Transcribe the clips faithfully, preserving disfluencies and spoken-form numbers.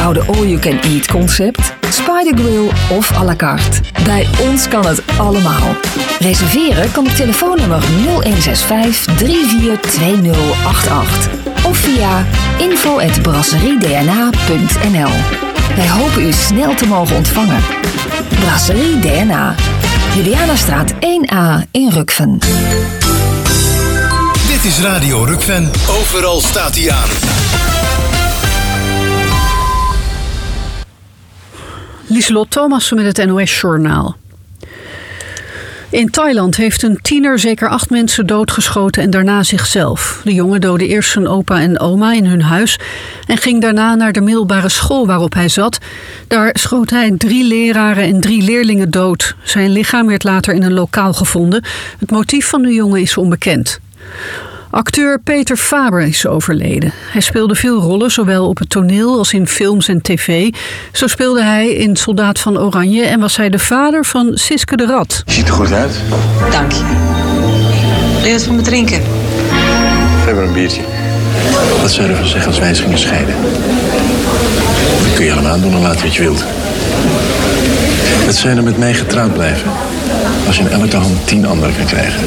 eenvoudige all-you-can-eat concept, Spider Grill of à la carte. Bij ons kan het allemaal. Reserveren kan op telefoonnummer nul een zes vijf drie vier twee nul acht acht of via info at brasseriedna punt n l. Wij hopen u snel te mogen ontvangen. Brasserie D N A. Julianastraat één A in Rukven. Dit is Radio Rukven. Overal staat hij aan. Lieselot Thomassen met het N O S-journaal. In Thailand heeft een tiener zeker acht mensen doodgeschoten en daarna zichzelf. De jongen doodde eerst zijn opa en oma in hun huis en ging daarna naar de middelbare school waarop hij zat. Daar schoot hij drie leraren en drie leerlingen dood. Zijn lichaam werd later in een lokaal gevonden. Het motief van de jongen is onbekend. Acteur Peter Faber is overleden. Hij speelde veel rollen, zowel op het toneel als in films en tv. Zo speelde hij in Soldaat van Oranje en was hij de vader van Siske de Rat. Je ziet er goed uit. Dank je. Wil je wat van me drinken? Geef maar een biertje. Wat zou je ervan zeggen als wij eens gingen scheiden? Dat kun je allemaal doen en laten wat je wilt. Wat zou je er met mij getrouwd blijven? Als je in elke hand tien anderen kan krijgen.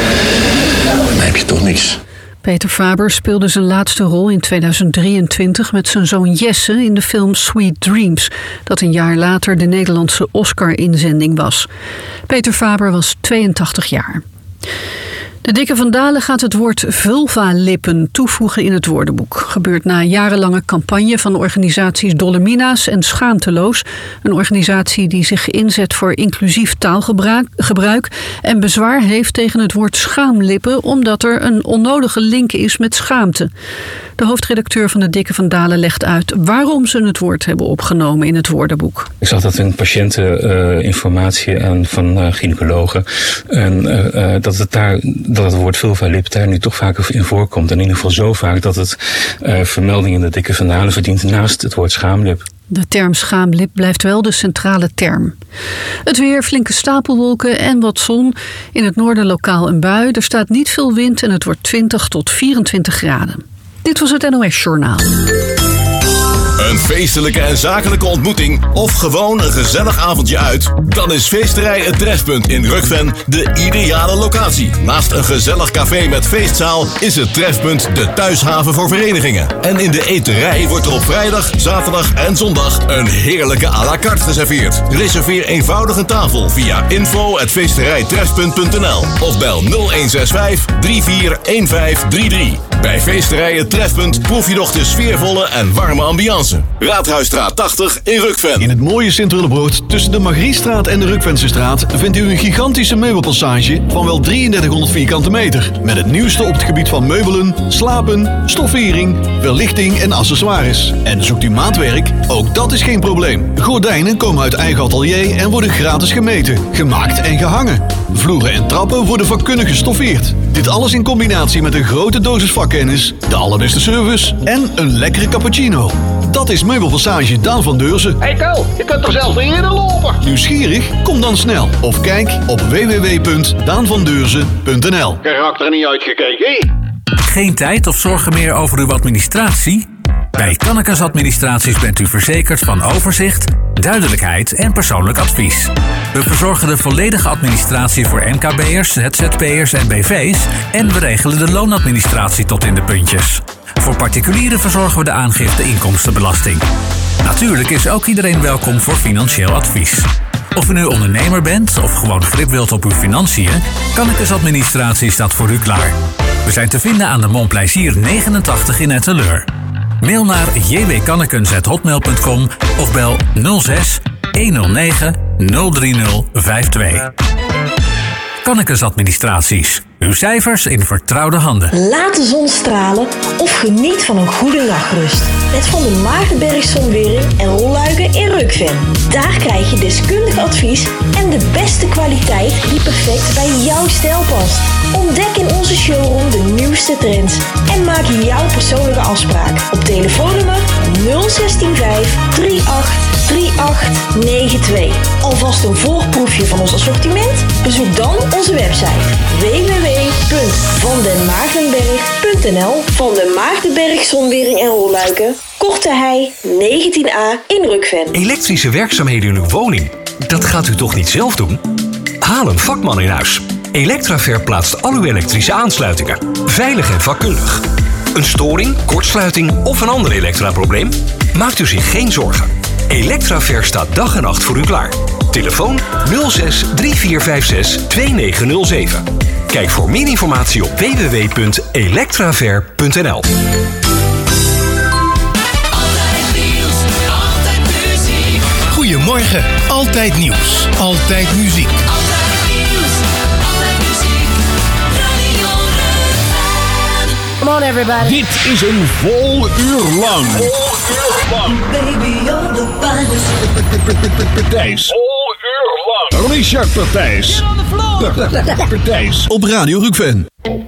Dan heb je toch niks. Peter Faber speelde zijn laatste rol in tweeduizend drieëntwintig met zijn zoon Jesse in de film Sweet Dreams, dat een jaar later de Nederlandse Oscar-inzending was. Peter Faber was tweeëntachtig jaar. De Dikke van Dalen gaat het woord vulva-lippen toevoegen in het woordenboek. Gebeurt na een jarenlange campagne van organisaties Dolomina's en Schaamteloos. Een organisatie die zich inzet voor inclusief taalgebruik gebruik en bezwaar heeft tegen het woord schaamlippen, omdat er een onnodige link is met schaamte. De hoofdredacteur van de Dikke van Dalen legt uit waarom ze het woord hebben opgenomen in het woordenboek. Ik zag dat in patiënteninformatie uh, en van uh, gynaecologen en uh, uh, dat het daar dat het woord vulva-lip daar nu toch vaker in voorkomt. En in ieder geval zo vaak dat het uh, vermelding in de Dikke van Dalen verdient naast het woord schaamlip. De term schaamlip blijft wel de centrale term. Het weer, flinke stapelwolken en wat zon. In het noorden lokaal een bui. Er staat niet veel wind en het wordt twintig tot vierentwintig graden. Dit was het N O S-journaal. Een feestelijke en zakelijke ontmoeting of gewoon een gezellig avondje uit? Dan is Feesterij Het Trefpunt in Rukven de ideale locatie. Naast een gezellig café met feestzaal is het Trefpunt de thuishaven voor verenigingen. En in de eterij wordt er op vrijdag, zaterdag en zondag een heerlijke à la carte geserveerd. Reserveer eenvoudig een tafel via info at feesterijtrefpunt punt n l of bel nul een zes vijf drie vier een vijf drie drie. Bij Feesterij Het Trefpunt proef je nog de sfeervolle en warme ambiance. Raadhuisstraat tachtig in Rukven. In het mooie Sint-Willebroord tussen de Margriestraat en de Rukvensestraat vindt u een gigantische meubelpassage van wel drieëndertighonderd vierkante meter. Met het nieuwste op het gebied van meubelen, slapen, stoffering, verlichting en accessoires. En zoekt u maatwerk? Ook dat is geen probleem. Gordijnen komen uit eigen atelier en worden gratis gemeten, gemaakt en gehangen. Vloeren en trappen worden vakkundig gestoffeerd. Dit alles in combinatie met een grote dosis vakkennis, de allerbeste service en een lekkere cappuccino. Dat is Meubelpassage Daan van Deurzen. Hey Ko, je kunt toch zelfs niet eerder lopen? Nieuwsgierig? Kom dan snel. Of kijk op w w w punt daan van deurzen punt n l. Je raakt er niet uitgekeken. Geen tijd of zorgen meer over uw administratie? Bij Kannekes Administraties bent u verzekerd van overzicht, duidelijkheid en persoonlijk advies. We verzorgen de volledige administratie voor M K B'ers, Z Z P'ers en B V's en we regelen de loonadministratie tot in de puntjes. Voor particulieren verzorgen we de aangifte inkomstenbelasting. Natuurlijk is ook iedereen welkom voor financieel advies. Of u nu ondernemer bent of gewoon grip wilt op uw financiën, Kannekes Administratie staat voor u klaar. We zijn te vinden aan de Montplaisir negenentachtig in Etteleur. Mail naar j w kannekens at hotmail punt com of bel nul zes honderd negen nul drie nul vijf twee. Kannekes Administraties. Uw cijfers in vertrouwde handen. Laat de zon stralen of geniet van een goede nachtrust. Met Van de Maartenberg Zonwering en Rolluiken in Rukven. Daar krijg je deskundig advies en de beste kwaliteit die perfect bij jouw stijl past. Ontdek in onze showroom de nieuwste trends en maak jouw persoonlijke afspraak op telefoonnummer nul zes vijf drie acht drie acht negen twee. Alvast een voorproefje van ons assortiment? Bezoek dan onze website w w w punt van den maartenberg punt n l. Van den Maartenberg Zonwering en Rolluiken, Korte Hei negentien a in Rukven. Elektrische werkzaamheden in uw woning, dat gaat u toch niet zelf doen? Haal een vakman in huis. Electraver plaatst al uw elektrische aansluitingen. Veilig en vakkundig. Een storing, kortsluiting of een ander elektraprobleem? Maakt u zich geen zorgen. Electraver staat dag en nacht voor u klaar. Telefoon nul zes drie vier vijf zes twee negen nul zeven. Kijk voor meer informatie op w w w punt electraver punt n l. Goedemorgen, altijd nieuws, altijd muziek. Come on everybody. Dit is een vol uur lang. Vol uur lang. Baby, you're the finest. Partijs. Vol uur lang. Richard Partijs. Partijs. Op Radio Rukven.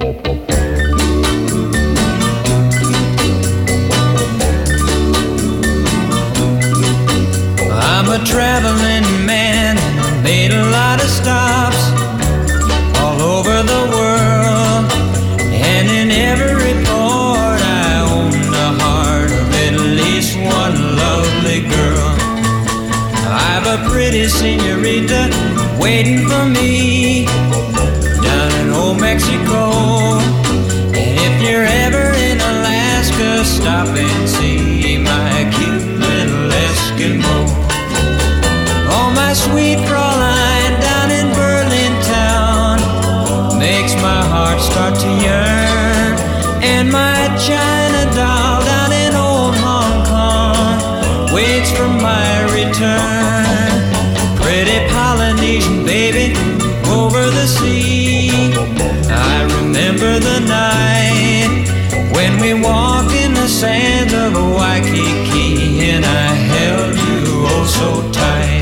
I'm a traveling man, made a lot of stops all over the world, and in every port I own the heart of at least one lovely girl. I've a pretty señorita waiting for me down in old Mexico, and if you're ever in Alaska, stop and see my cute little Eskimo. Oh, my sweet Fraulein down in Berlin town makes my heart start to yearn, and my China doll down in old Hong Kong waits for my return. Pretty Polynesian baby over the sea, I remember the night when we walked in the sands of Waikiki, and I held you oh so tight.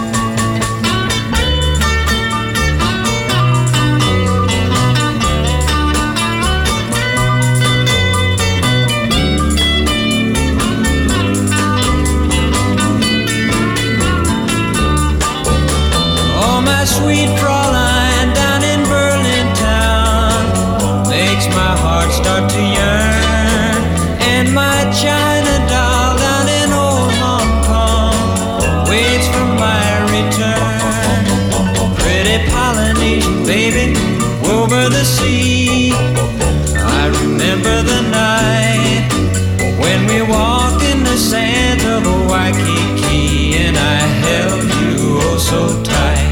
Sweet Fraulein down in Berlin town makes my heart start to yearn, and my China doll down in old Hong Kong waits for my return. Pretty Polynesian baby over the sea, I remember the night when we walked in the sands of Waikiki, and I held you oh so tight.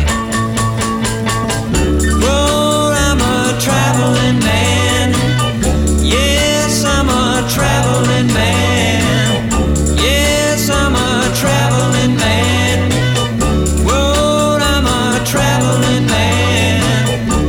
Traveling man, yes, I'm a traveling man, yes, I'm a traveling man, whoa, I'm a traveling man.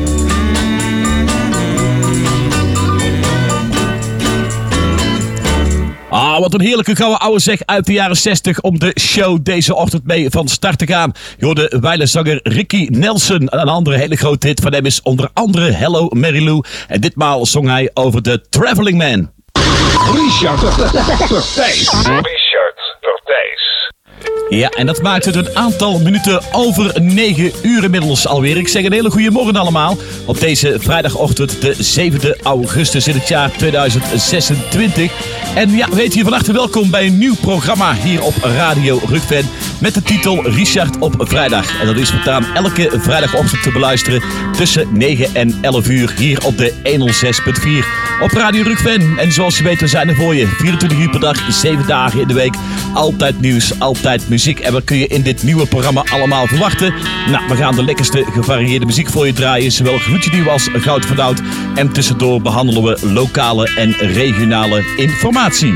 Ah, wat een heerlijke gouden oude zeg uit de jaren zestig om de show deze ochtend mee van start te gaan. Je hoorde wijlenzanger Ricky Nelson. Een andere hele grote hit van hem is onder andere Hello Mary Lou. En ditmaal zong hij over de Traveling Man. Richard Partijs. Richard Partijs. Ja, en dat maakt het een aantal minuten over negen uur inmiddels alweer. Ik zeg een hele goede morgen allemaal. Op deze vrijdagochtend, de zevende augustus in het jaar tweeduizend zesentwintig. En ja, weet je van harte welkom bij een nieuw programma hier op Radio Rukven. Met de titel Richard op vrijdag. En dat is voortaan elke vrijdagochtend te beluisteren tussen negen en elf uur hier op de honderdzes punt vier op Radio Rukven. En zoals je weet, we zijn er voor je vierentwintig uur per dag, zeven dagen in de week. Altijd nieuws, altijd muziek. En wat kun je in dit nieuwe programma allemaal verwachten? Nou, we gaan de lekkerste gevarieerde muziek voor je draaien. Zowel gloedje als goud van oud. En tussendoor behandelen we lokale en regionale informatie.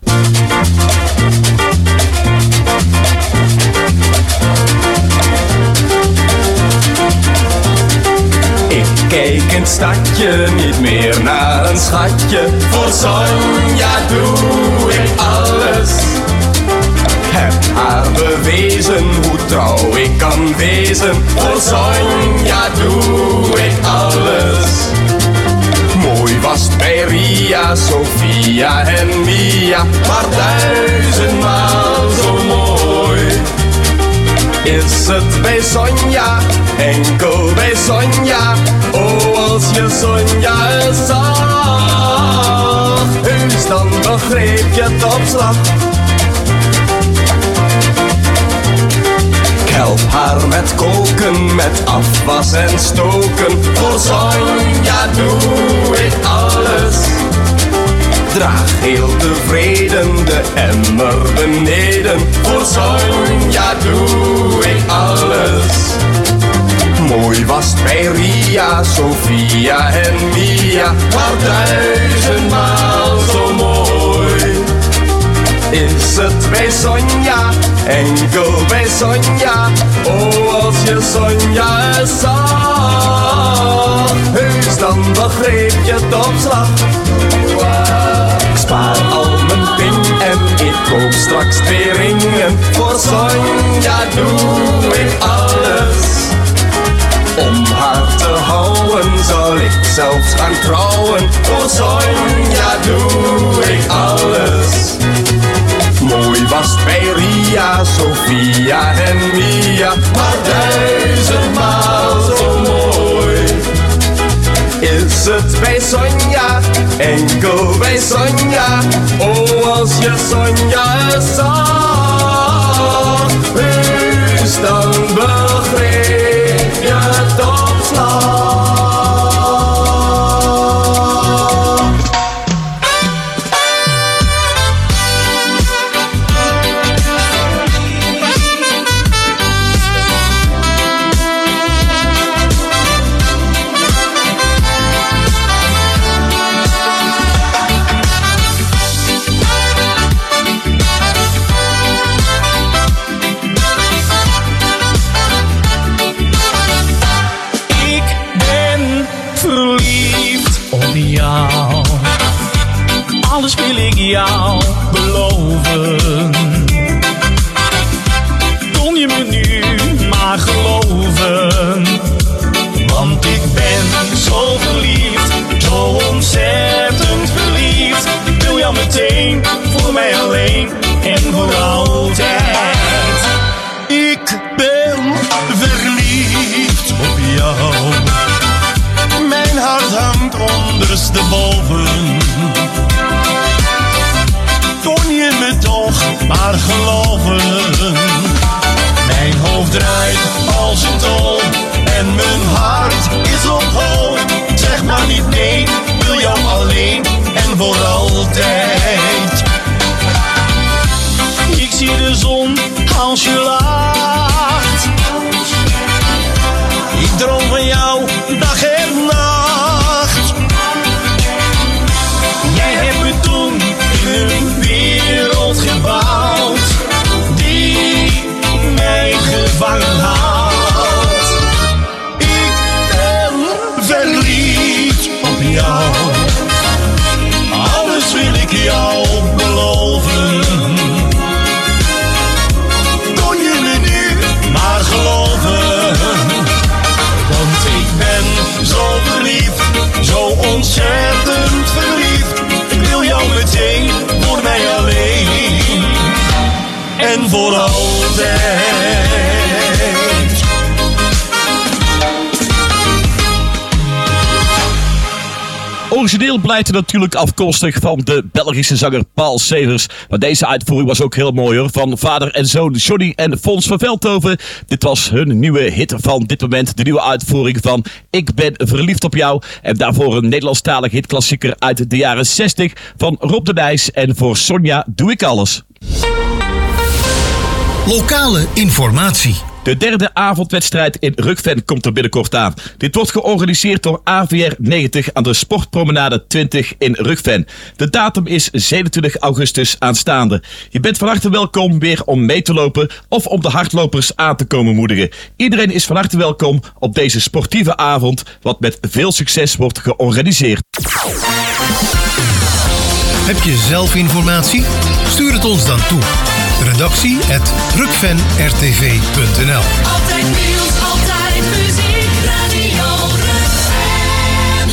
Ik kijk in het stadje niet meer naar een schatje. Voor Sonja doe ik alles. Heb haar bewezen hoe trouw ik kan wezen. Voor Sonja doe ik alles. Mooi was het bij Ria, Sofia en Mia, maar duizendmaal zo mooi. het bij Sonja, enkel bij Sonja. Oh, als je Sonja eens zag, heus dan begreep je het op slag. Ik help haar met koken, met afwas en stoken. Voor Sonja doe ik alles. Draag heel tevreden de emmer beneden. Voor Sonja doe ik alles. Mooi was het bij Ria, Sofia en Mia, maar duizendmaal zo mooi is het bij Sonja, enkel bij Sonja. Oh, als je Sonja eens zag, heus dan begreep je het op slag. Ik spaar al mijn pin en ik koop straks twee ringen. Voor Sonja doe ik alles. Om haar te houden zal ik zelfs gaan trouwen. Voor Sonja doe ik alles. Mooi was het bij Ria, Sofia en Mia, maar duizendmaal zo mooi is het bij Sonja, enkel bij Sonja. Oh, als je Sonja eens zag, heus dan begreep je het op slag. Alles wil ik jou beloven. Kon je me nu maar geloven? Want ik ben zo verliefd, zo ontzettend verliefd. Ik wil jou meteen, voor mij alleen en voor altijd. Ik ben verliefd op jou. Mijn hart hangt ondersteboven. Kon je me toch maar geloven? Mijn hoofd draait als een tol en mijn hart is op hol. Zeg maar niet nee, wil jou alleen en voor altijd. Ik zie de zon als je lacht. Ik droom van jou dag en nacht. Jij hebt me toen in een wereld gebouwd die mij gevangen houdt. Ik ben verliefd op jou. Alles wil ik jou beloven. Kon je me nu maar geloven? Want ik ben zo verliefd, zo ontzettend verliefd. Ik wil jou meteen, voor mij alleen en voor altijd. Origineel blijft natuurlijk afkomstig van de Belgische zanger Paul Severs. Maar deze uitvoering was ook heel mooi hoor. Van vader en zoon Johnny en Fons van Veldhoven. Dit was hun nieuwe hit van dit moment. De nieuwe uitvoering van Ik ben verliefd op jou. En daarvoor een Nederlandstalige hitklassieker uit de jaren zestig van Rob de Nijs. En voor Sonja doe ik alles. Lokale informatie. De derde avondwedstrijd in Rukven komt er binnenkort aan. Dit wordt georganiseerd door A V R negentig aan de Sportpromenade twintig in Rukven. De datum is zevenentwintig augustus aanstaande. Je bent van harte welkom weer om mee te lopen of om de hardlopers aan te komen moedigen. Iedereen is van harte welkom op deze sportieve avond, wat met veel succes wordt georganiseerd. Heb je zelf informatie? Stuur het ons dan toe. Redactie at rukven r t v punt n l. Altijd nieuws, altijd muziek, Radio Rukven.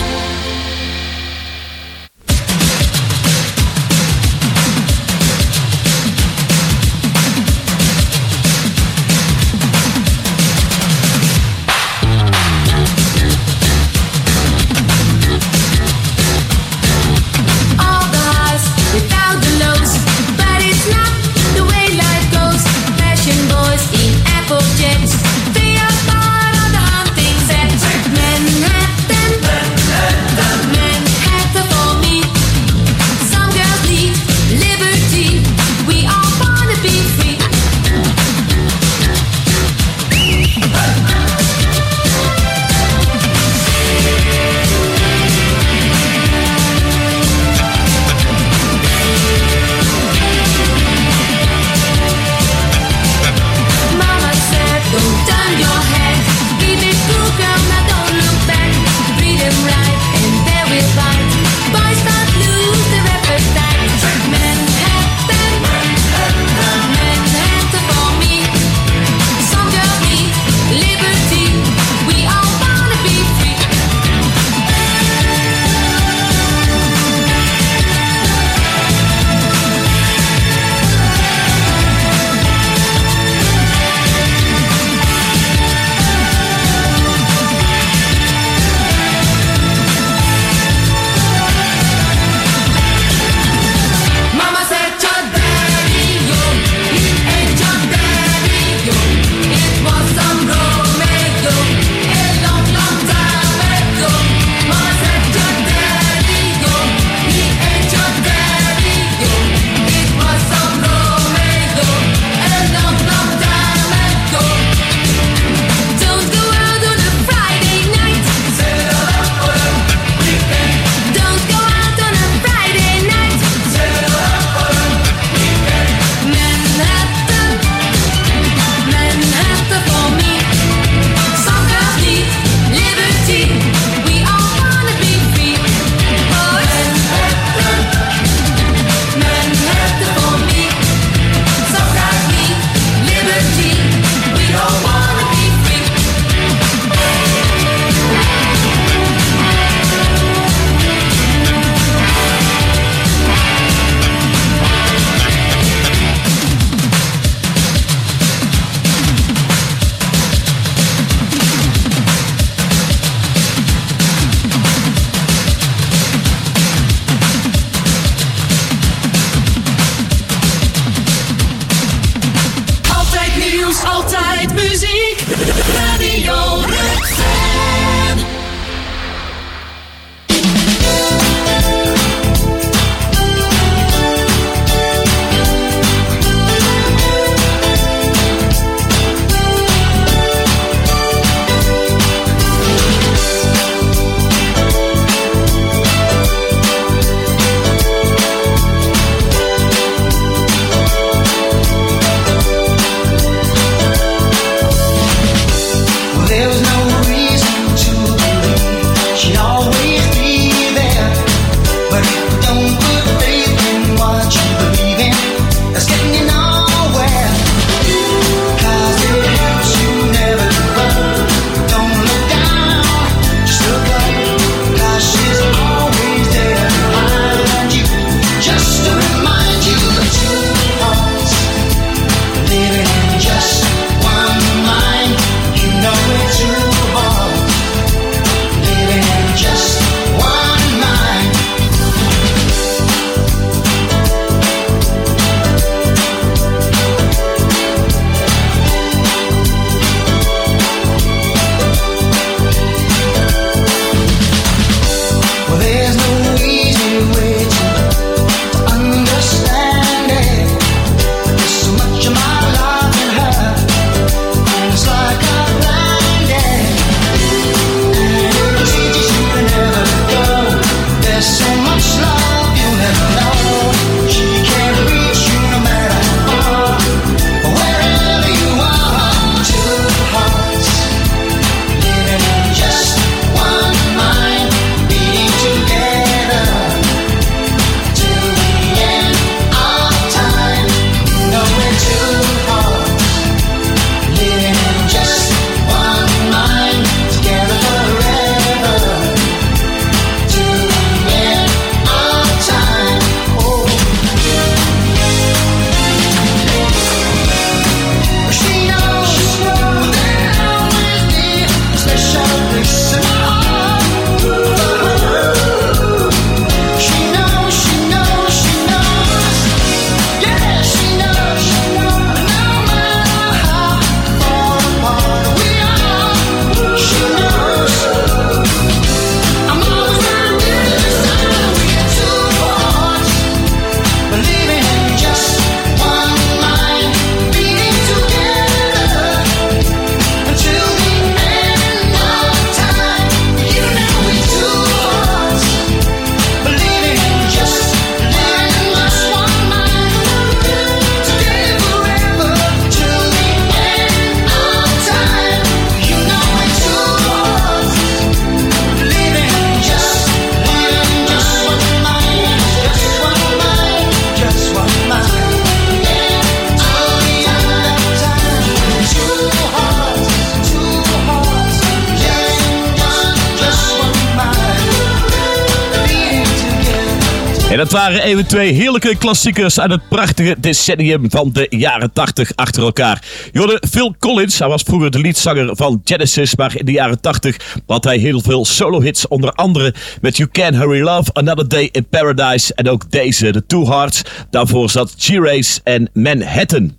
En dat waren even twee heerlijke klassiekers uit het prachtige decennium van de jaren tachtig achter elkaar. Je hoorde Phil Collins, hij was vroeger de leadzanger van Genesis, maar in de jaren tachtig had hij heel veel solo-hits, onder andere met You Can Hurry Love, Another Day in Paradise en ook deze, The Two Hearts. Daarvoor zat G-Race en Manhattan.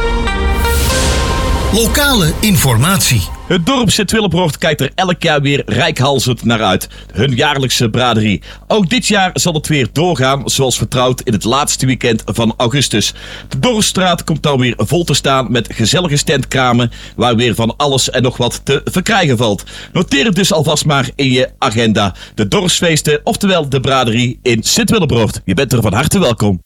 Lokale informatie. Het dorp Sint-Willebroord kijkt er elk jaar weer reikhalzend naar uit. Hun jaarlijkse braderie. Ook dit jaar zal het weer doorgaan, zoals vertrouwd in het laatste weekend van augustus. De Dorpsstraat komt dan weer vol te staan met gezellige standkramen, waar weer van alles en nog wat te verkrijgen valt. Noteer het dus alvast maar in je agenda. De dorpsfeesten, oftewel de braderie in Sint-Willebroord. Je bent er van harte welkom.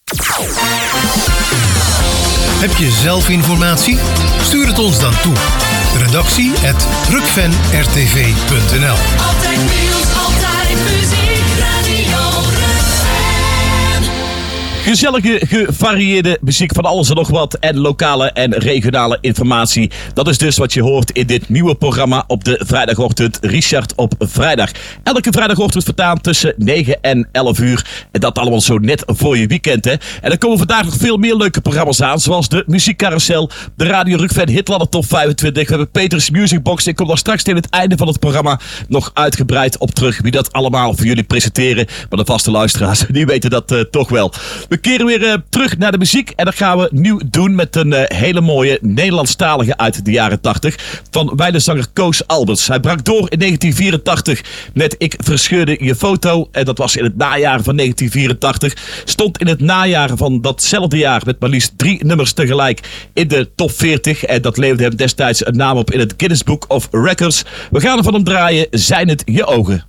Heb je zelf informatie? Stuur het ons dan toe. Redactie at rukven r t v punt n l. Altijd nieuws, altijd muziek, Radio Rukven. Gezellige, gevarieerde muziek van alles en nog wat en lokale en regionale informatie. Dat is dus wat je hoort in dit nieuwe programma op de vrijdagochtend Richard op vrijdag. Elke vrijdagochtend vertaan tussen negen en elf uur. En dat allemaal zo net voor je weekend, hè. En er komen vandaag nog veel meer leuke programma's aan, zoals de Muziekcarousel, de Radio Rukven Hitladder Top vijfentwintig. We hebben Peters Music Box. Ik kom daar straks tegen het einde van het programma nog uitgebreid op terug. Wie dat allemaal voor jullie presenteren. Maar de vaste luisteraars, die weten dat uh, toch wel. We keren weer uh, terug naar de muziek. En dat gaan we nieuw doen met een uh, hele mooie Nederlandstalige uit de jaren tachtig. Van wijlenzanger Koos Alberts. Hij brak door in negentien vierentachtig met Ik Verscheurde Je Foto. En dat was in het najaar van negentien vierentachtig. Stond in het najaar van datzelfde jaar met maar liefst drie nummers tegelijk in de top veertig. En dat leverde hem destijds een naam op in het Guinness Book of Records. We gaan er van hem draaien. Zijn het je ogen?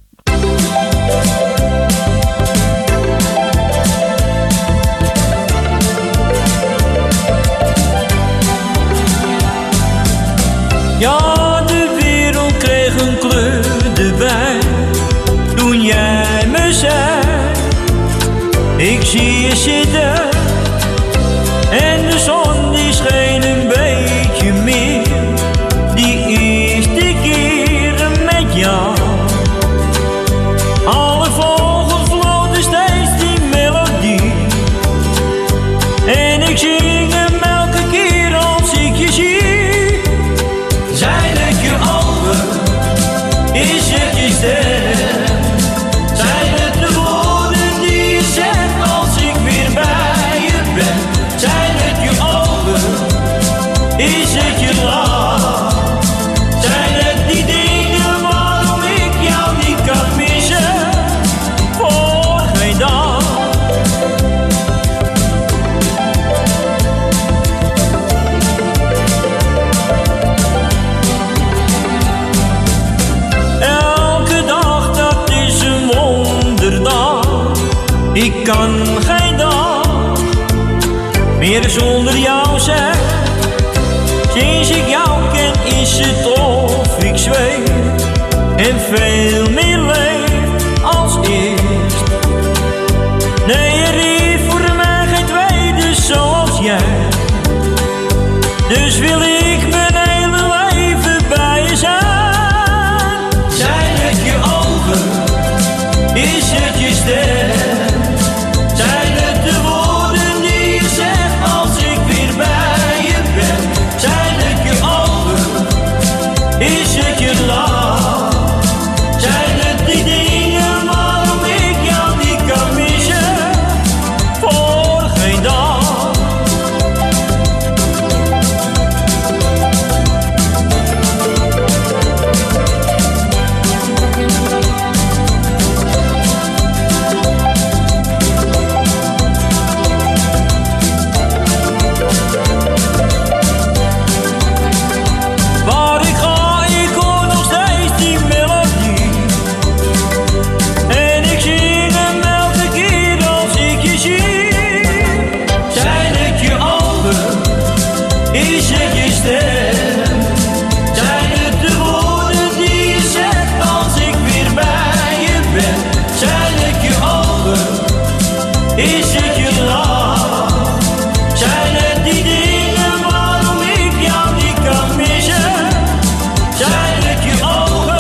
Ja, de wereld kreeg een kleur erbij toen jij me zei: ik zie je zitten en de zon die scheen een beetje meer. Die eerste keren met jou, alle vogels floten steeds die melodie. En ik zing hem elke keer als ik je zie. Zijn het je ogen? Is het je stem? Zijn het de woorden die je zegt als ik weer bij je ben? Zijn het je ogen? Is het je lach? Zijn het die dingen waarom ik jou niet kan missen? Voor geen dag. Ik kan geen dag meer zonder jou zijn. Sinds ik jou ken is het of ik zweef en veel meer leef als eerst. Nee, er is voor mij geen tweede zoals jij. Dus wil ik mijn hele leven bij je zijn. Zijn het je ogen? Is het je stem? Zijn het de woorden die je zegt als ik weer bij je ben? Zijn het je ogen? Is het je lach? Zijn het die dingen waarom ik jou niet kan missen? Voor geen dag.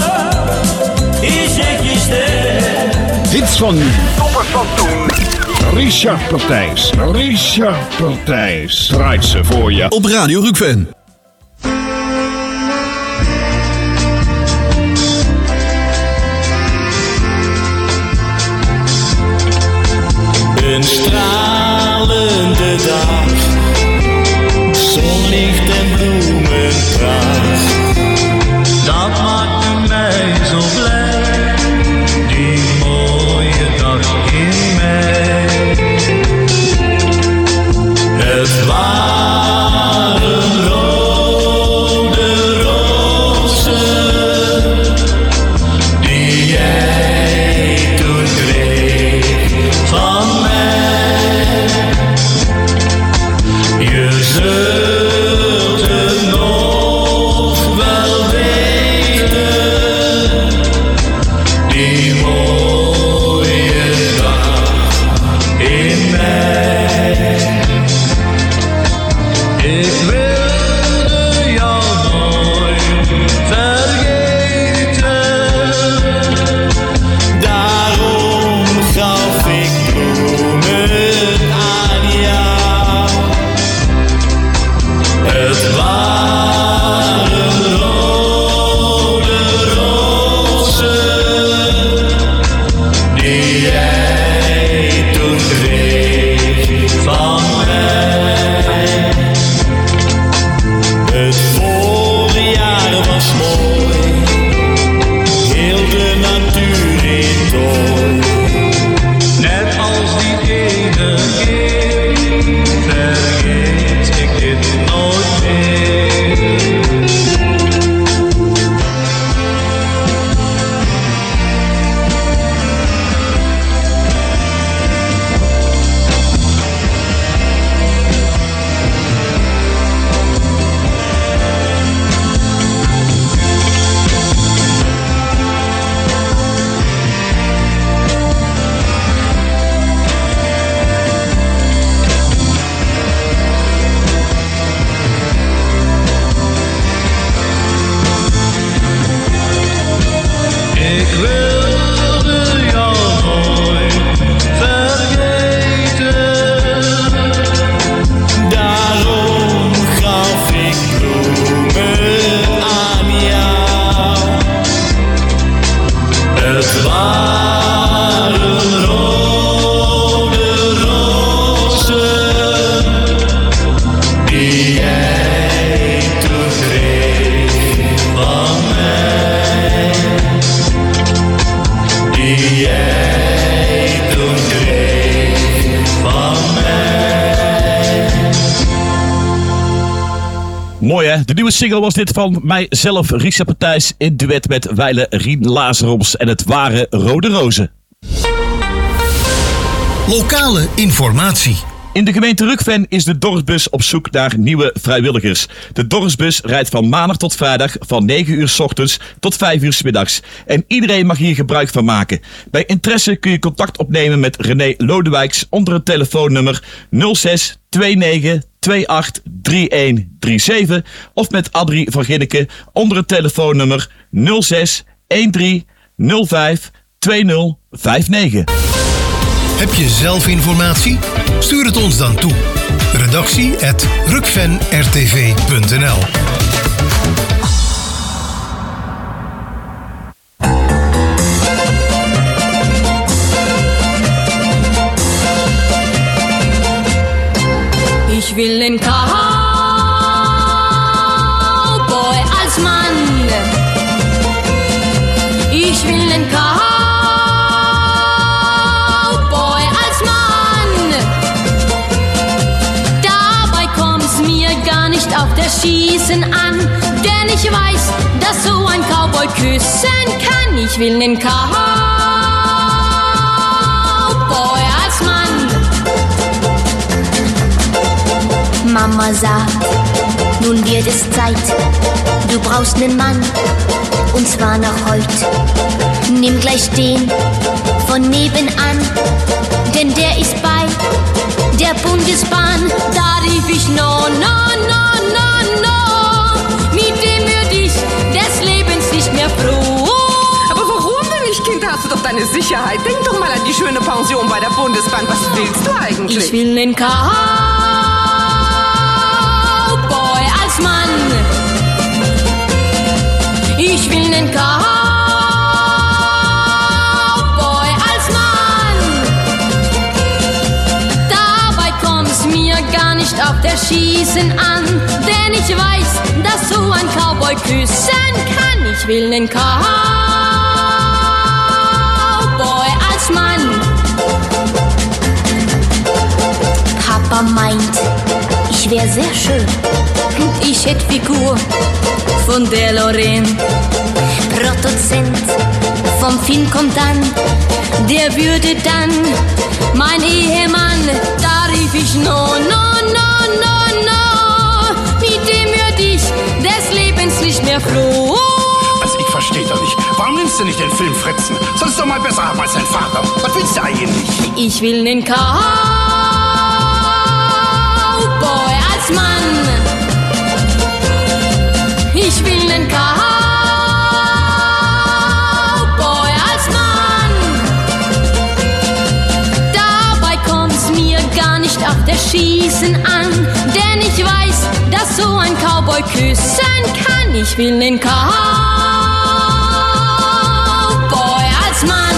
Van nu. Toppers van toen. Richard Partijs. Richard Partijs. Draait ze voor je. Op Radio Rookven. Een stralende dag, zonlicht en bloemenpracht. Dat maakte mij zo blij, die mooie dag in mei. Het waren rode rozen, die jij toen kreeg van mij. Je zult het nog wel weten, die mooie dag in mei. Ik wilde jou nooit vergeten, daarom gaf ik bloemen aan jou. Het waren rode rozen, die jij toen kreeg van mij. Het voorjaar was mooi, heel de natuur in tooi. Net als die ene keer, vergeet ik dit nooit meer. Ik wilde jou nooit vergeten, daarom gaf ik bloemen aan jou. Het waren rode rozen, die jij toen kreeg van mij. Die jij toen kreeg van mij. Mooi hè, de nieuwe single was dit van mijzelf, Richard Partijs, in duet met Weile Rien Lazaroms en het waren Rode Rozen. Lokale informatie. In de gemeente Rukven is de dorpsbus op zoek naar nieuwe vrijwilligers. De dorpsbus rijdt van maandag tot vrijdag van negen uur 's ochtends tot vijf uur 's middags. En iedereen mag hier gebruik van maken. Bij interesse kun je contact opnemen met René Lodewijks onder het telefoonnummer nul zes twee negen twee acht drie een drie zeven of met Adrie van Ginneke onder het telefoonnummer nul zes een drie nul vijf twee nul vijf negen. Heb je zelf informatie? Stuur het ons dan toe. Redactie at rukven r t v punt n l. Ich will einen Cowboy als Mann. Ich will einen Cowboy als Mann. Dabei kommt's mir gar nicht auf das Schießen an, denn ich weiß, dass so ein Cowboy küssen kann. Ich will einen Cowboy als Mann. Mama sagt, nun wird es Zeit, du brauchst nen Mann, und zwar noch heut. Nimm gleich den von nebenan, denn der ist bei der Bundesbahn. Da rief ich no, no, no, no, no, mit dem würd ich des Lebens nicht mehr froh. Aber warum denn nicht, Kind? Hast du doch dein deine Sicherheit. Denk doch mal an die schöne Pension bei der Bundesbank. Was willst du eigentlich? Ich will einen Cowboy als Mann. Ich will einen Cowboy als Mann. Dabei kommt's mir gar nicht auf der Schießen an, denn ich weiß, dass so ein Cowboy küssen kann. Ich will einen Cowboy als Mann. Papa meint, ich wär sehr schön. Und ich hätt Figur von der Lorraine. Produzent vom Film kommt dann, der würde dann mein Ehemann. Da rief ich no, no, no, no, no. Mit dem würd ich des Lebens nicht mehr froh. Also ich versteh doch nicht. Warum nimmst du nicht den Film Fritzen? Sollst du mal besser haben als dein Vater. Was willst du eigentlich? Ich will nen Cowboy als Mann. Ich will nen Cowboy als Mann. Dabei kommt's mir gar nicht auf der Schießen an, denn ich weiß, dass so ein Cowboy küssen kann. Ich will nen Cowboy als Mann.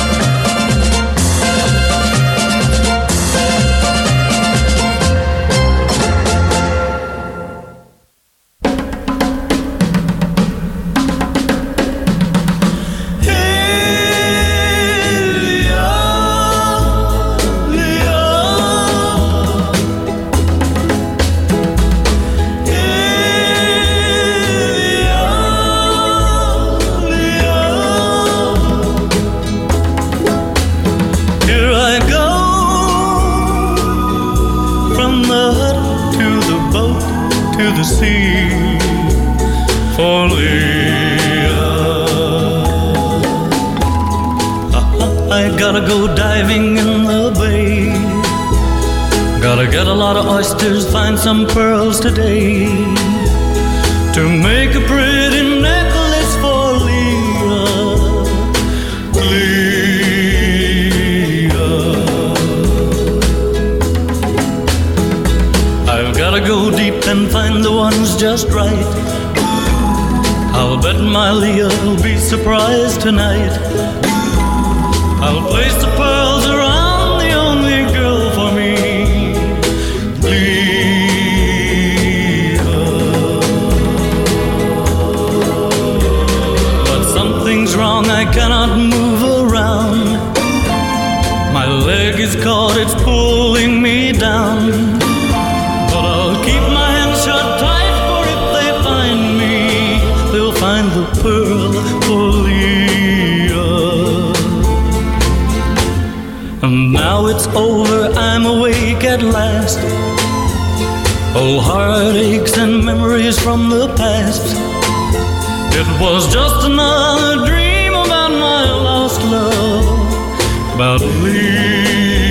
Gotta go diving in the bay. Gotta get a lot of oysters, find some pearls today, to make a pretty necklace for Leah. Leah. I've gotta go deep and find the ones just right. I'll bet my Leah will be surprised tonight. I'll place the pearls around the only girl for me, Leah. But something's wrong, I cannot move around. My leg is caught, it's pulling me down. But I'll keep my hands shut tight, for if they find me, they'll find the pearl for Leah. And now it's over, I'm awake at last. Old heartaches and memories from the past. It was just another dream about my lost love, about Leah.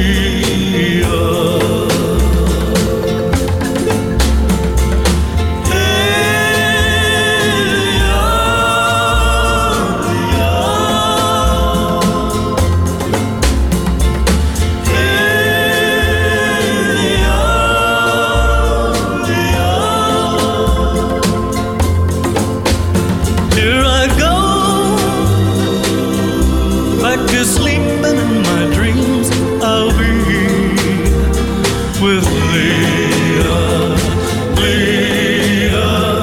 Sleeping in my dreams, I'll be with Leah, Leah,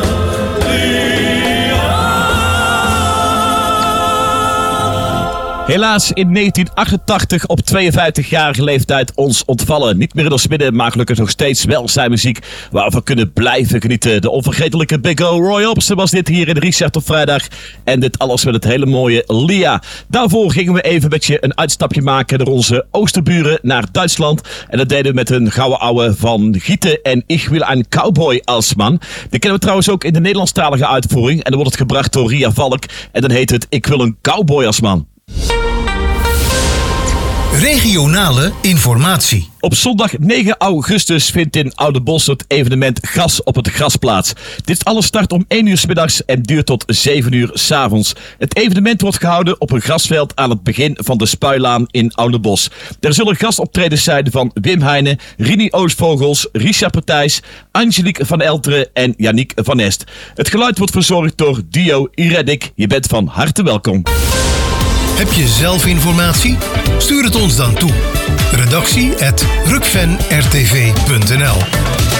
Leah. Helaas in negentien achtentachtig op tweeënvijftigjarige leeftijd ons ontvallen. Niet meer in ons midden, maar gelukkig nog steeds wel zijn muziek waar we kunnen blijven genieten. De onvergetelijke Big O Roy Orbison was dit hier in de Richard op vrijdag. En dit alles met het hele mooie Leah. Daarvoor gingen we even met je een uitstapje maken naar onze oosterburen, naar Duitsland. En dat deden we met een gouden ouwe van Gieten en Ich will ein Cowboy als Mann. Die kennen we trouwens ook in de Nederlandstalige uitvoering. En dan wordt het gebracht door Ria Valk. En dan heet het Ik wil een cowboy als man. Regionale informatie. Op zondag negen augustus vindt in Oudenbosch het evenement Gras op het Gras plaats. Dit alles start om één uur 's middags en duurt tot zeven uur 's avonds. Het evenement wordt gehouden op een grasveld aan het begin van de Spuilaan in Oudenbosch. Er zullen gastoptredens zijn van Wim Heijnen, Rini Oostvogels, Richard Partijs, Angelique van Elteren en Yannick van Est. Het geluid wordt verzorgd door Dio Iredik. Je bent van harte welkom. Heb je zelf informatie? Stuur het ons dan toe. Redactie at rukven r t v punt n l.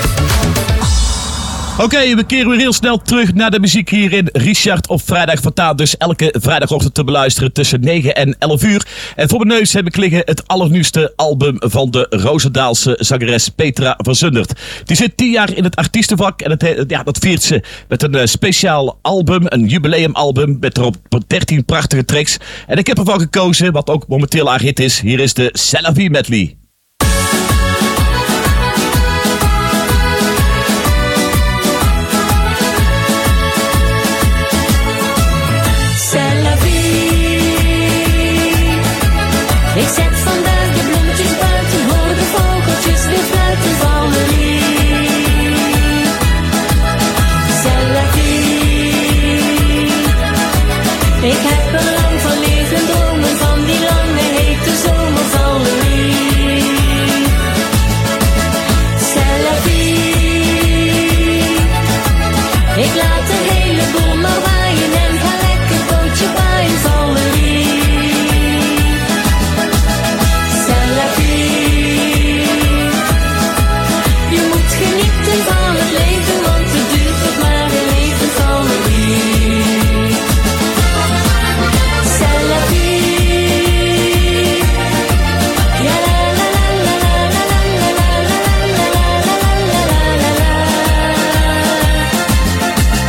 Oké, okay, we keren weer heel snel terug naar de muziek hier in Richard op vrijdag Fataal. Dus elke vrijdagochtend te beluisteren tussen negen en elf uur. En voor mijn neus heb ik liggen het allernieuwste album van de Roosendaalse zangeres Petra van Zundert. Die zit tien jaar in het artiestenvak en het, ja, dat viert ze met een uh, speciaal album, een jubileumalbum met erop dertien prachtige tracks. En ik heb ervan gekozen, wat ook momenteel haar hit is. Hier is de C'est la vie medley. Ik zet vandaag de bloemetjes buiten, hoor de vogeltjes weer fluiten, Valerie. C'est la vie. Ik heb er lang van liggen dromen, van die lange hete zomer, Valerie. C'est la vie. Ik laat de hele boel maar waaien en ga lekker bootje waaien, Valerie. Van het leven, want het duurt toch maar een leven, Valerie. C'est la vie. Ja la la la la la la la la la la la la la la.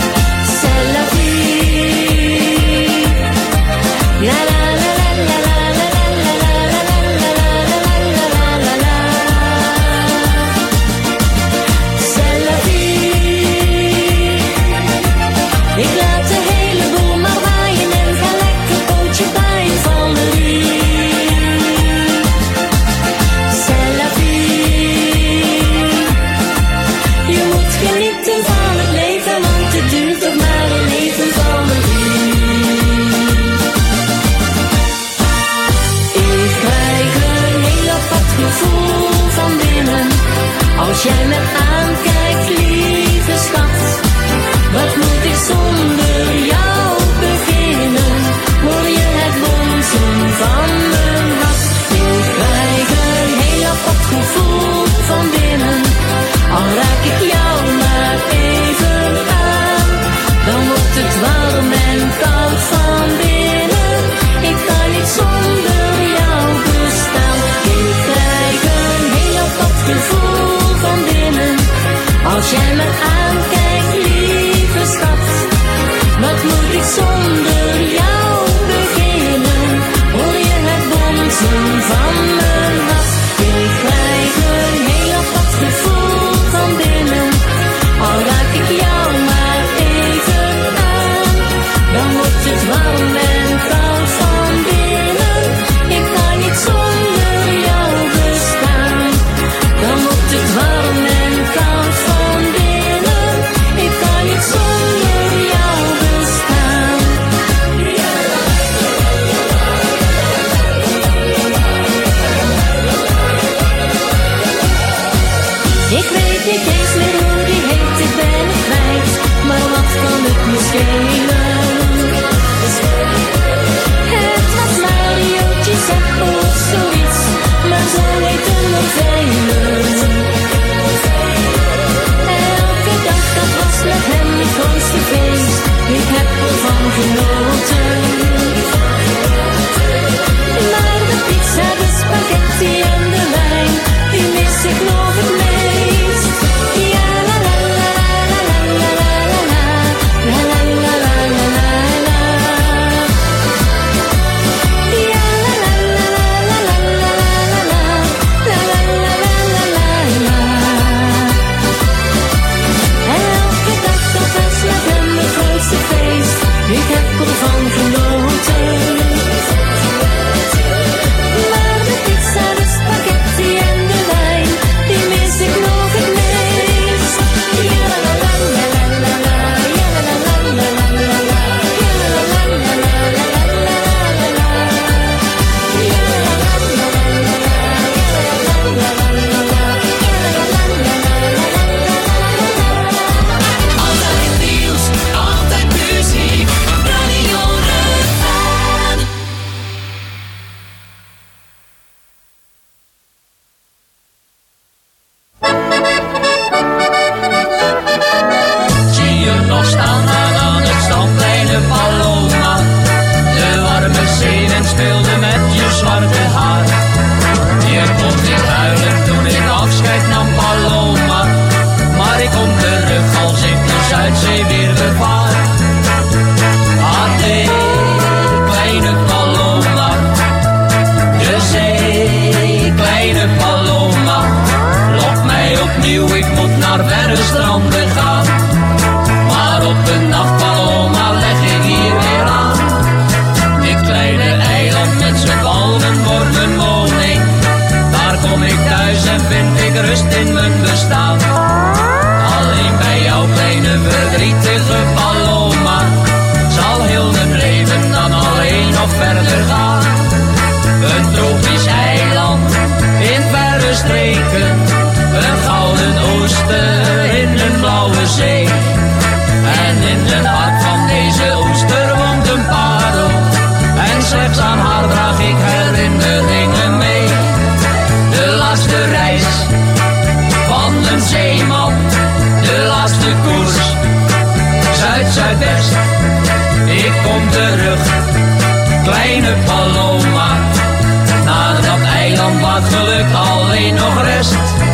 verdrietige Paloma zal heel mijn leven dan alleen nog verder gaan. Een tropisch eiland in verre streken, een gouden ooster in een blauwe zee. En in het hart van deze ooster woont een parel, en slechts aan haar draag ik herinneringen mee. De laatste reis van een zeeman, de laatste koers, Zuid-Zuidwest. Ik kom terug, kleine Paloma, naar dat eiland waar geluk alleen nog rest.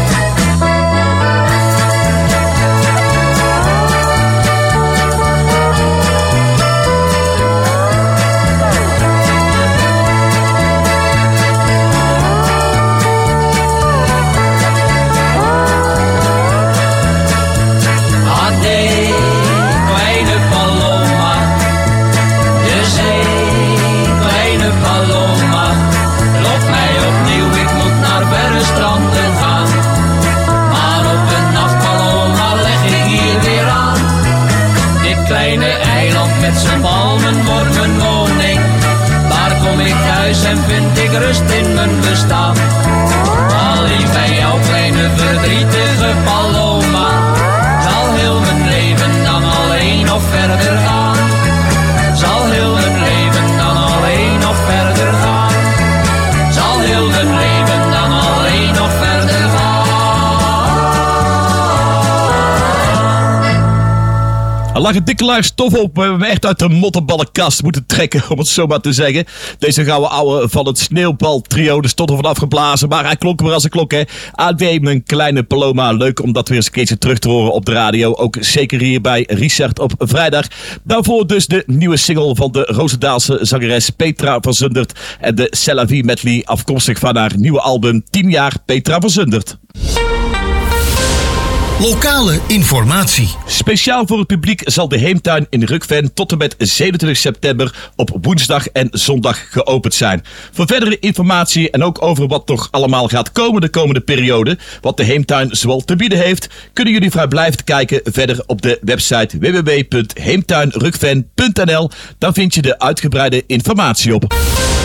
Met zijn palmen wordt mijn woning. Daar kom ik thuis en vind ik rust in mijn bestaan. Al lief bij jouw kleine verdrietige Paloma, zal heel mijn leven dan alleen nog verder gaan. Zal heel mijn leven dan alleen nog verder gaan. Zal heel mijn leven dan alleen nog verder gaan. Er lag een dikke laag stof op. We hebben hem echt uit de mottenballenkast moeten trekken, om het zo maar te zeggen. Deze gouden ouwe van het sneeuwbaltrio, er stond er vanaf geblazen. Maar hij klonk weer als een klok, hè. A D, mijn kleine Paloma. Leuk om dat weer eens een keertje terug te horen op de radio. Ook zeker hier bij Richard op vrijdag. Daarvoor dus de nieuwe single van de Roosendaalse zangeres Petra van Zundert. En de C'est la vie medley, afkomstig van haar nieuwe album tien jaar Petra van Zundert. Lokale informatie. Speciaal voor het publiek zal de Heemtuin in Rukven tot en met zevenentwintig september op woensdag en zondag geopend zijn. Voor verdere informatie en ook over wat toch allemaal gaat komen de komende periode, wat de Heemtuin zoal te bieden heeft, kunnen jullie vrijblijvend kijken verder op de website w w w punt heemtuinrukven punt n l. Dan vind je de uitgebreide informatie op.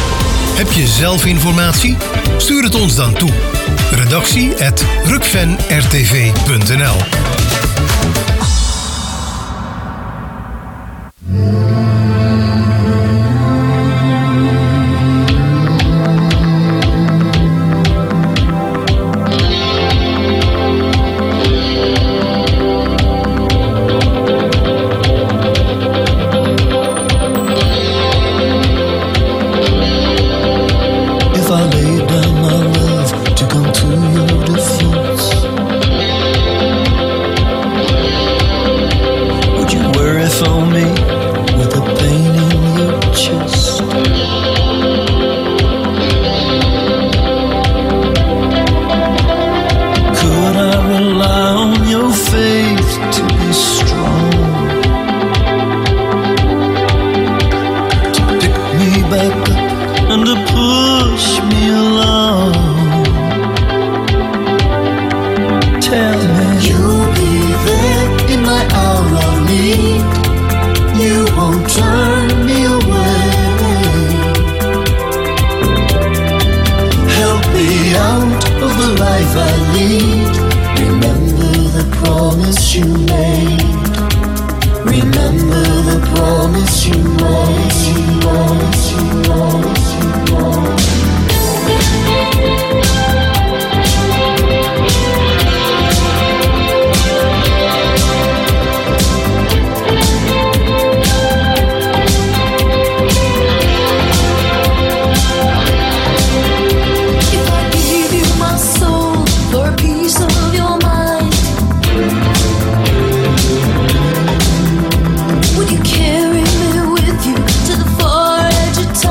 Heb je zelf informatie? Stuur het ons dan toe. Redactie at rukven r t v punt n l. Would you carry me with you to the far edge of time?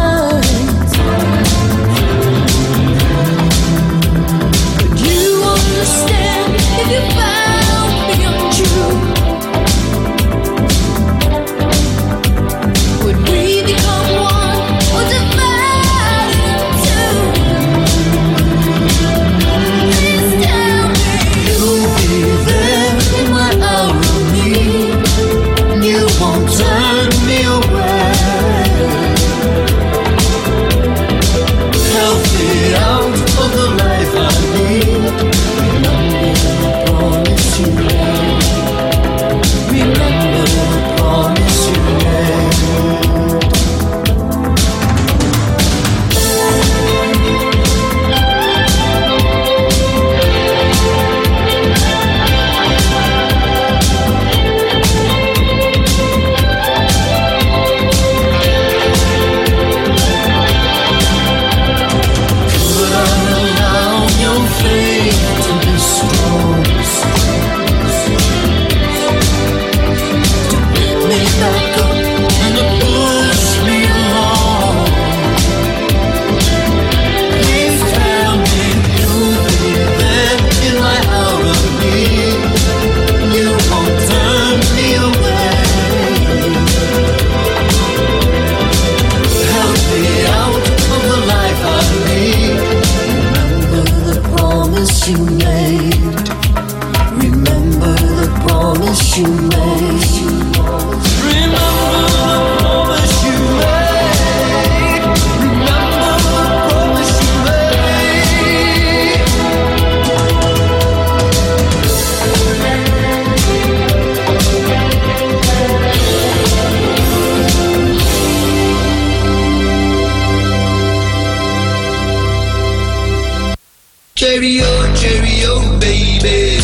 Cheerio, cheerio, baby.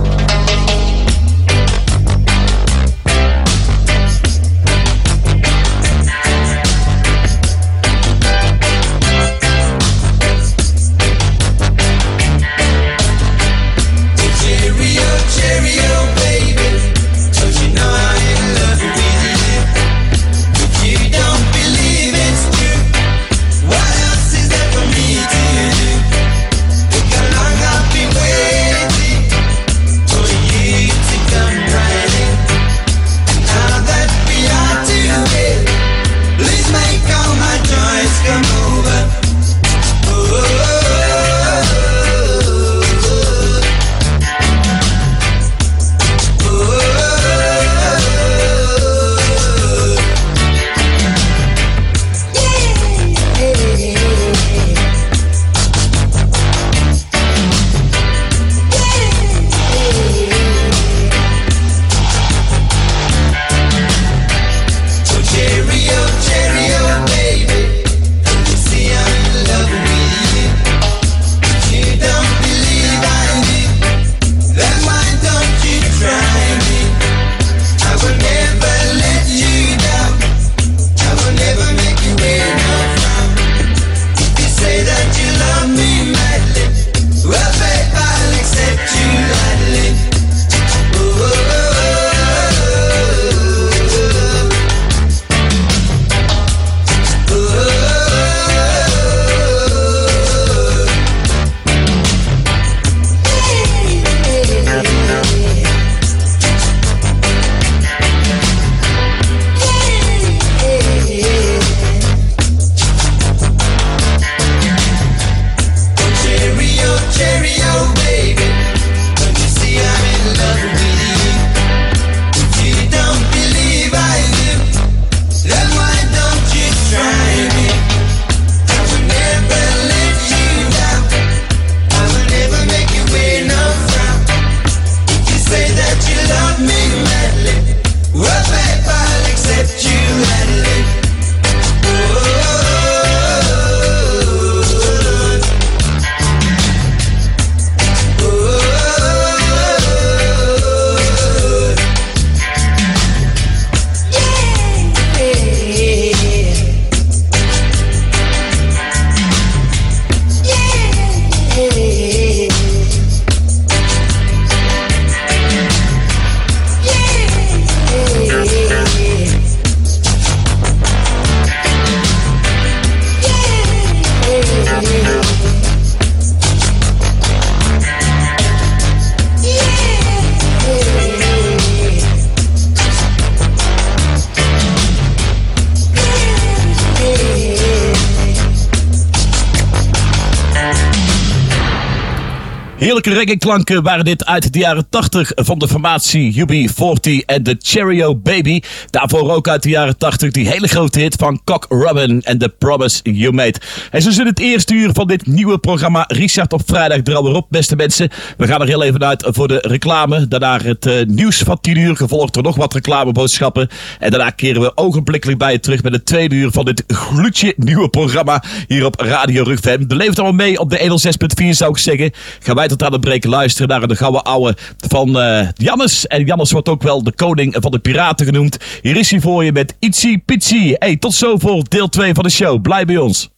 Heerlijke reggae-klanken waren dit uit de jaren tachtig van de formatie U B veertig en de Cheerio Baby. Daarvoor ook uit de jaren tachtig die hele grote hit van Cock Robin en The Promise You Made. En zo zit het eerste uur van dit nieuwe programma Richard op vrijdag er alweer op, beste mensen. We gaan er heel even uit voor de reclame. Daarna het uh, nieuws van tien uur, gevolgd door nog wat reclameboodschappen. En daarna keren we ogenblikkelijk bij je terug met het tweede uur van dit gloedje nieuwe programma hier op Radio Rugfam. De leeft allemaal mee op de honderdzes punt vier, zou ik zeggen. Gaan wij tot aan het breken luisteren naar de gouden ouwe van uh, Jannes. En Jannes wordt ook wel de koning van de piraten genoemd. Hier is hij voor je met Itsy Pitsy. Hey, tot zo voor deel twee van de show. Blijf bij ons.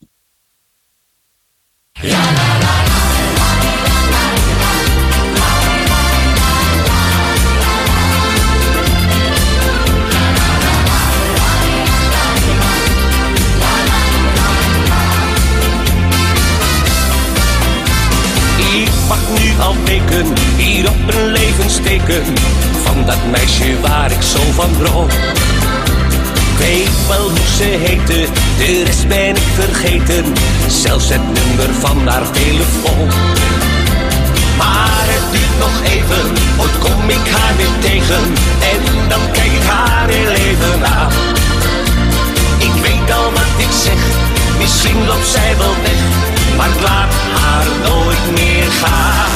Al weken hier op een levensteken van dat meisje waar ik zo van droom. Ik weet wel hoe ze heette, de rest ben ik vergeten, zelfs het nummer van haar telefoon. Maar het duurt nog even, ooit kom ik haar weer tegen. En dan kijk ik haar heel even aan. Ik weet al wat ik zeg, misschien loopt zij wel weg, maar ik laat haar nooit meer gaan.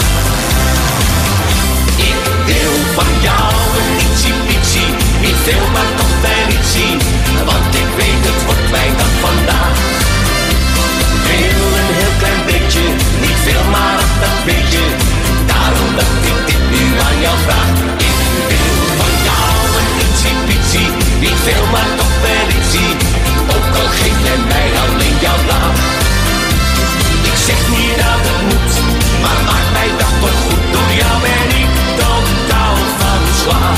Ik wil van jou een ietsie-pietsie, niet veel maar toch wel iets zien, want ik weet het wordt mijn dag vandaag. Wil een heel klein beetje, niet veel maar dat weet je, daarom dat ik dit nu aan jou vraag. Ik wil van jou een ietsie-pietsie, niet veel maar toch wel iets zien, ook al geef jij mij alleen jouw laag. Ik zeg niet dat het moet, maar maak mij dag toch goed, door jou ben ik totaal van slag.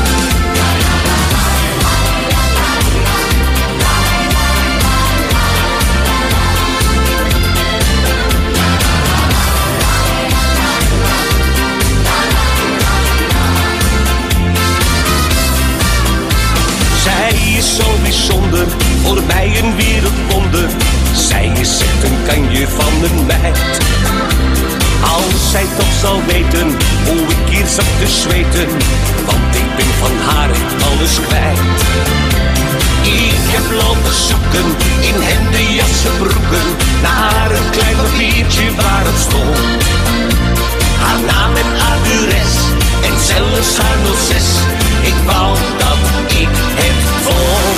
Zij is zo bijzonder, voor mij een wereldwonder. Zij is echt een kanje van een meid. Als zij toch zal weten hoe ik hier zat te zweten, want ik ben van haar echt alles kwijt. Ik heb lopen zoeken in hemden, jassen, broeken, naar een klein papiertje waarop stond haar naam en adres en zelfs haar nul zes. Ik wou dat ik het vond.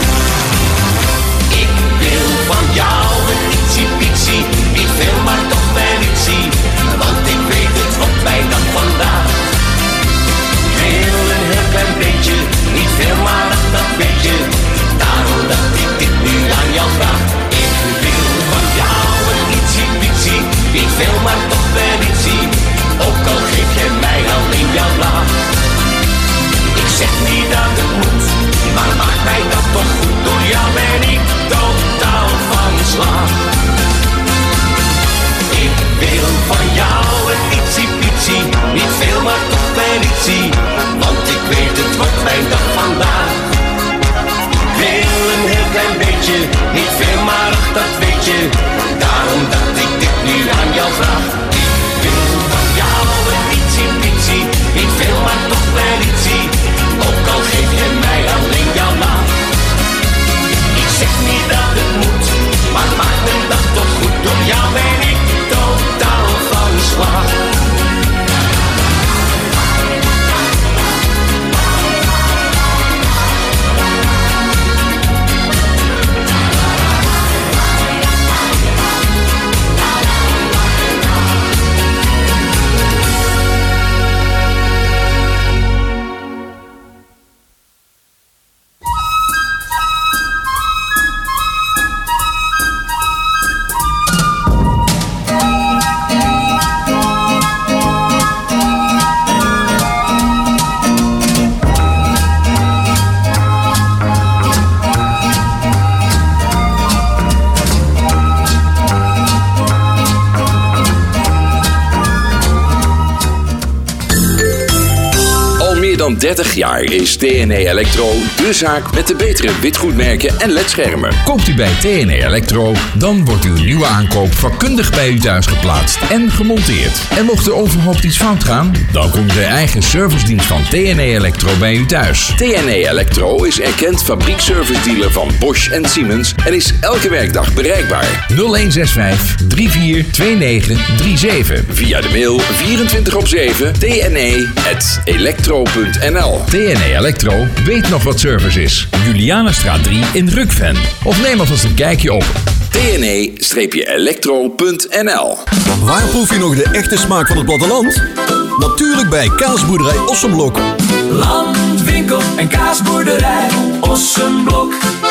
Ik wil van jou een ietsie-pietsie, niet veel maar toch wel iets zien, want ik weet het wordt mijn dag vandaag. Wil een heel klein beetje, niet veel maar dat weet je, daarom dat ik dit nu aan jou vraag. Ik wil van jou een ietsie-pietsie, niet veel maar toch wel iets zien, ook al geef jij mij alleen jouw laag. Ik zeg niet dat het moet, maar maak mij dat toch goed, door jou ben ik totaal van slag. Ik wil van jou een ietsie-pietsie, niet veel maar toch wel iets zien, want ik weet het wordt mijn dag vandaag. Wil een heel klein beetje, niet veel maar ach dat weet je, daarom dat ik dit nu aan jou vraag. Ik wil van jou een ietsie-pietsie, niet veel maar toch wel iets zien, ook al geef je mij alleen jouw laag. Ik zeg niet dat het moet, maar maak mijn dag toch goed, door jou ben ik totaal van slag. Dan dertig jaar is T N E Electro de zaak met de betere witgoedmerken en ledschermen. Koopt u bij T N E Electro, dan wordt uw nieuwe aankoop vakkundig bij u thuis geplaatst en gemonteerd. En mocht er onverhoopt iets fout gaan, dan komt de eigen servicedienst van T N E Electro bij u thuis. T N E Electro is erkend fabriekservice-dealer van Bosch en Siemens en is elke werkdag bereikbaar. nul een zes vijf, drie vier twee negen drie zeven. Via de mail vierentwintig op zeven tne at electro punt n l. T N E Electro weet nog wat service is. Julianastraat drie in Rukven. Of neem alvast een kijkje op T N E electro punt n l. Waar proef je nog de echte smaak van het platteland? Natuurlijk bij Kaasboerderij Ossenblok. Landwinkel en kaasboerderij Ossenblok.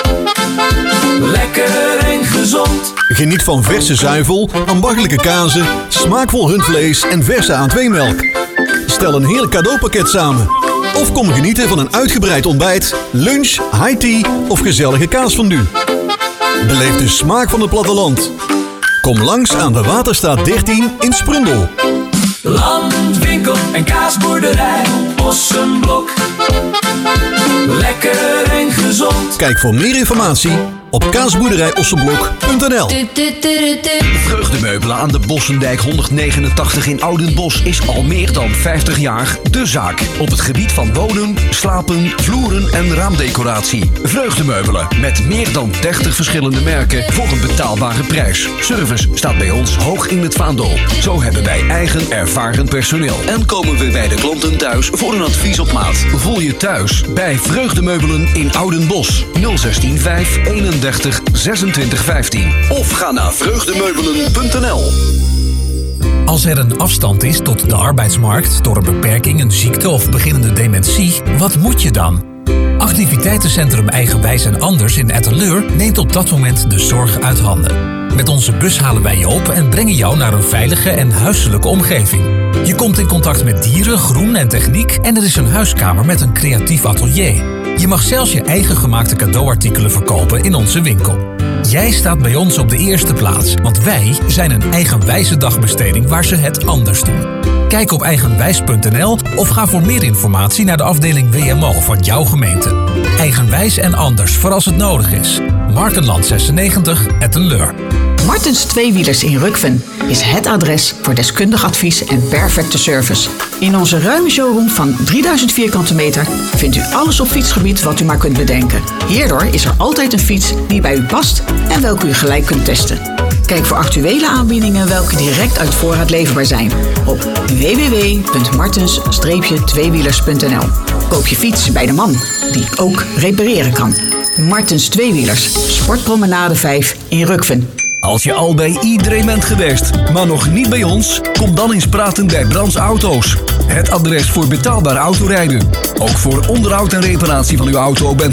Lekker en gezond. Geniet van verse zuivel, ambachtelijke kazen, smaakvol rundvlees en verse A twee melk. Stel een heerlijk cadeaupakket samen. Of kom genieten van een uitgebreid ontbijt, lunch, high tea of gezellige kaasfondue. Beleef de smaak van het platteland. Kom langs aan de Waterstaat dertien in Sprundel. Landwinkel en kaasboerderij Ossenblok. Lekker en gezond. Kijk voor meer informatie op kaasboerderij ossenblok punt n l. Vreugdemeubelen aan de Bossendijk honderdnegenentachtig in Oudenbosch is al meer dan vijftig jaar de zaak. Op het gebied van wonen, slapen, vloeren en raamdecoratie. Vreugdemeubelen met meer dan dertig verschillende merken voor een betaalbare prijs. Service staat bij ons hoog in het vaandel. Zo hebben wij eigen ervaren personeel. En komen we bij de klanten thuis voor een advies op maat. Voel je thuis bij Vreugdemeubelen in Oudenbosch. nul zestien vijf eenendertig zesentwintig vijftien. Of ga naar vreugdemeubelen punt n l. Als er een afstand is tot de arbeidsmarkt door een beperking, een ziekte of beginnende dementie, wat moet je dan? Activiteitencentrum Eigenwijs en Anders in Etteleur neemt op dat moment de zorg uit handen. Met onze bus halen wij je op en brengen jou naar een veilige en huiselijke omgeving. Je komt in contact met dieren, groen en techniek en er is een huiskamer met een creatief atelier. Je mag zelfs je eigen gemaakte cadeauartikelen verkopen in onze winkel. Jij staat bij ons op de eerste plaats, want wij zijn een eigenwijze dagbesteding waar ze het anders doen. Kijk op eigenwijs punt n l of ga voor meer informatie naar de afdeling W M O van jouw gemeente. Eigenwijs en Anders voor als het nodig is. Markenland zesennegentig, Etteleur. Martens Tweewielers in Rukven is het adres voor deskundig advies en perfecte service. In onze ruime showroom van drieduizend vierkante meter vindt u alles op fietsgebied wat u maar kunt bedenken. Hierdoor is er altijd een fiets die bij u past en welke u gelijk kunt testen. Kijk voor actuele aanbiedingen welke direct uit voorraad leverbaar zijn op w w w punt martens tweewielers punt n l. Koop je fiets bij de man die ook repareren kan. Martens Tweewielers, Sportpromenade vijf in Rukven. Als je al bij iedereen bent geweest, maar nog niet bij ons, kom dan eens praten bij Brands Auto's. Het adres voor betaalbaar autorijden. Ook voor onderhoud en reparatie van uw auto bent u